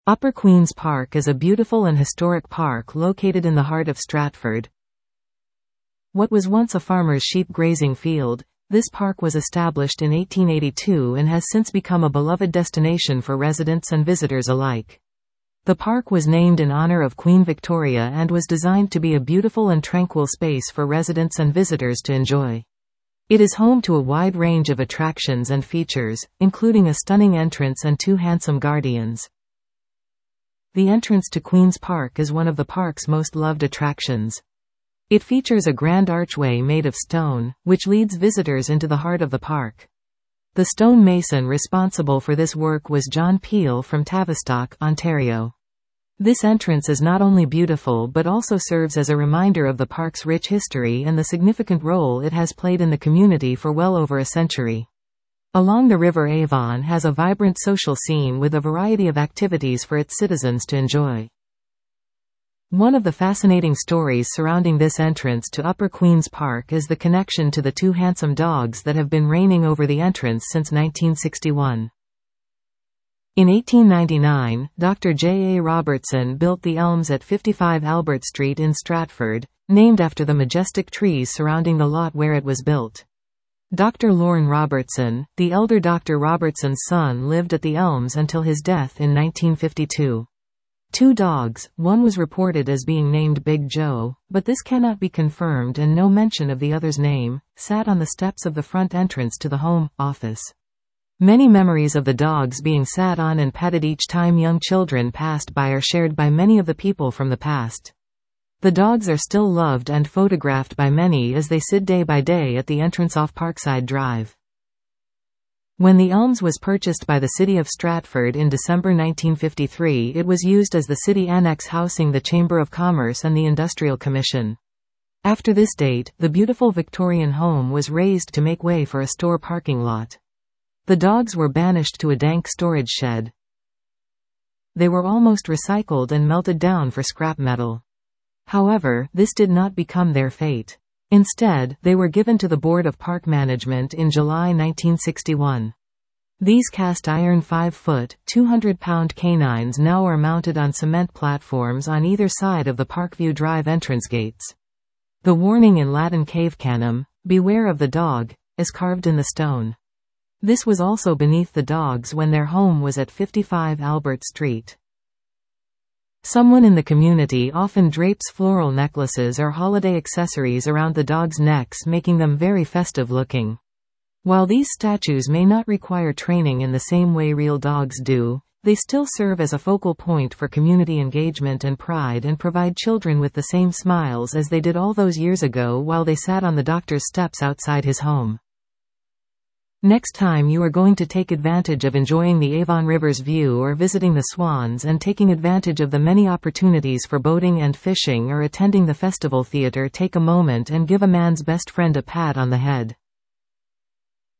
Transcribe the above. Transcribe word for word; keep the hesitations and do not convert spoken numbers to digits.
Upper Queen's Park is a beautiful and historic park located in the heart of Stratford. What was once a farmer's sheep grazing field, this park was established in eighteen eighty-two and has since become a beloved destination for residents and visitors alike. The park was named in honor of Queen Victoria and was designed to be a beautiful and tranquil space for residents and visitors to enjoy. It is home to a wide range of attractions and features, including a stunning entrance and two handsome guardians. The entrance to Queen's Park is one of the park's most loved attractions. It features a grand archway made of stone, which leads visitors into the heart of the park. The stone mason responsible for this work was John Peel from Tavistock, Ontario. This entrance is not only beautiful but also serves as a reminder of the park's rich history and the significant role it has played in the community for well over a century. Along the River Avon has a vibrant social scene with a variety of activities for its citizens to enjoy. One of the fascinating stories surrounding this entrance to Upper Queen's Park is the connection to the two handsome dogs that have been reigning over the entrance since nineteen sixty-one. In eighteen ninety-nine, Doctor J A Robertson built the Elms at fifty-five Albert Street in Stratford, named after the majestic trees surrounding the lot where it was built. Doctor Lorne Robertson, the elder Doctor Robertson's son, lived at the Elms until his death in nineteen fifty-two. Two dogs, one was reported as being named Big Joe, but this cannot be confirmed and no mention of the other's name, sat on the steps of the front entrance to the home office. Many memories of the dogs being sat on and petted each time young children passed by are shared by many of the people from the past. The dogs are still loved and photographed by many as they sit day by day at the entrance off Parkside Drive. When the Elms was purchased by the city of Stratford in December nineteen fifty-three, it was used as the city annex housing the Chamber of Commerce and the Industrial Commission. After this date, the beautiful Victorian home was razed to make way for a store parking lot. The dogs were banished to a dank storage shed. They were almost recycled and melted down for scrap metal. However, this did not become their fate. Instead, they were given to the Board of Park Management in July nineteen sixty-one. These cast-iron five-foot, two hundred pound canines now are mounted on cement platforms on either side of the Parkview Drive entrance gates. The warning in Latin Cave Canem, "Beware of the dog," is carved in the stone. This was also beneath the dogs when their home was at fifty-five Albert Street. Someone in the community often drapes floral necklaces or holiday accessories around the dogs' necks, making them very festive looking. While these statues may not require training in the same way real dogs do, they still serve as a focal point for community engagement and pride and provide children with the same smiles as they did all those years ago while they sat on the doctor's steps outside his home. Next time you are going to take advantage of enjoying the Avon River's view or visiting the Swans and taking advantage of the many opportunities for boating and fishing or attending the festival theater, take a moment and give a man's best friend a pat on the head.